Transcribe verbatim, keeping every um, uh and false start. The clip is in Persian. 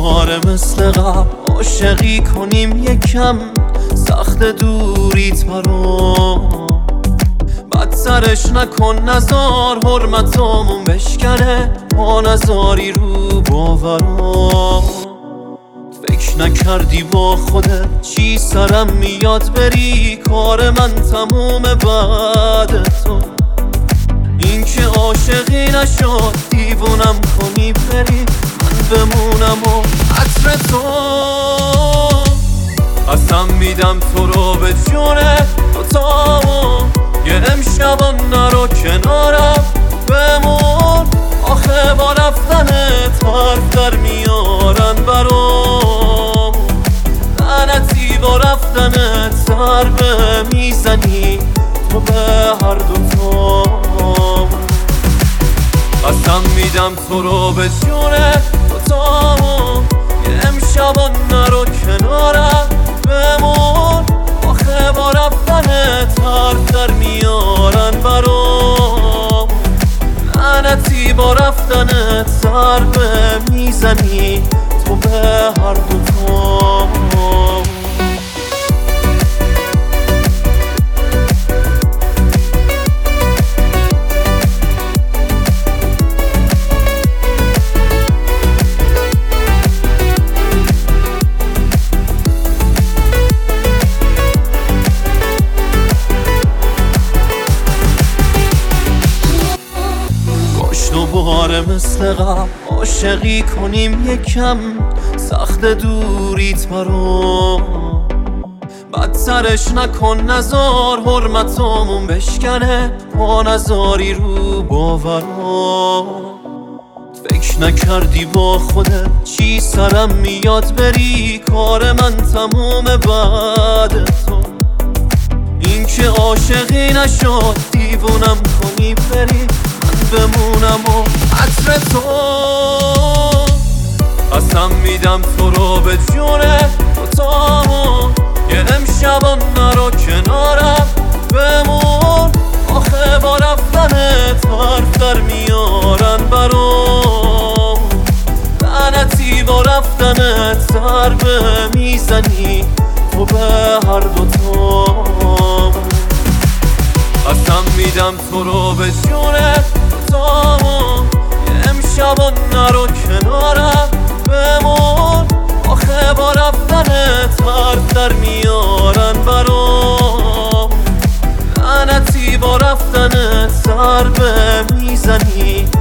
دوباره مثل قبل عاشقی کنیم یکم، سخت دوریت برام بدترش نکن، نزار حرمتامون بشکنه، ما نزاری رو باورام. فکر نکردی با خودت چی سرم میاد بری، کار من تموم بعد تو. این که عاشقی نشد دیوونم کنی بری، من بمونم و عطر تو. قسم میدم تو رو به جونه دوتامون، یه امشبان نرو کنارم بمون. آخه با رفتنت حرف در میارن برام، لعنتی با رفتنت ضربه میزنی تو به هر دوتام. قسم میدم تو رو به جونه دوتامون، یه امشبان نرو کنارم بمون. آخه با رفتنت حرف در میارن برام، لعنتی با رفتنت ضربه میزنی تو به هر دوتام. دوباره مثل قبل عاشقی کنیم یکم، سخت دوریت برام بدترش نکن، نزار حرمتامون بشکنه، ما نزاری رو باورام. فکر نکردی با خودت چی سرم میاد بری، کار من تموم بعد تو. این که عاشقی نشد دیوونم کنی بری، بمونم و عطر تو. قسم میدم تو رو به جونه دوتامون، یه امشبان نرو کنارم بمون. آخه با رفتنت حرف در میارن برام، لعنتی با رفتنت ضربه میزنی تو به هر دوتام. قسم میدم تو رو به جونه دوتامون، یه امشبان نرو کنارم بمون. آخه با رفتنت حرف در میارن برام، لعنتی با رفتنت ضربه میزنی